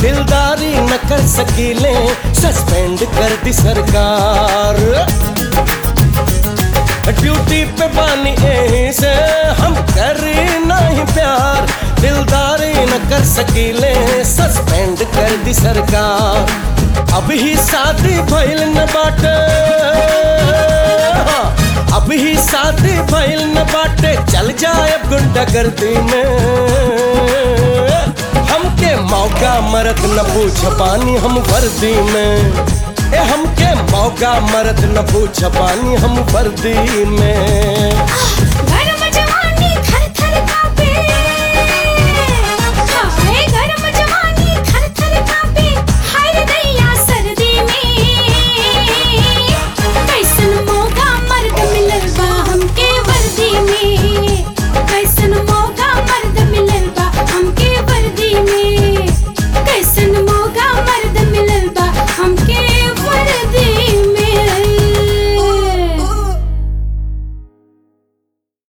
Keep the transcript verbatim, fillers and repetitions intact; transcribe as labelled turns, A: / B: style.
A: दिलदारी न कर सकीले सस्पेंड कर दी सरकार। ड्यूटी पे बानी यहीं से हम करी नहीं प्यार, दिलदारी न कर सकीले सस्पेंड कर दी सरकार। अब ही शादी भइल न बाटे, अब ही शादी भइल न बाटे, चल जाए अब गुंडागर्दी में। हमके मौका मरद न पूछ पानी हम वर्दी में, ए हमके मौका मरद न पूछ पानी हम वर्दी में।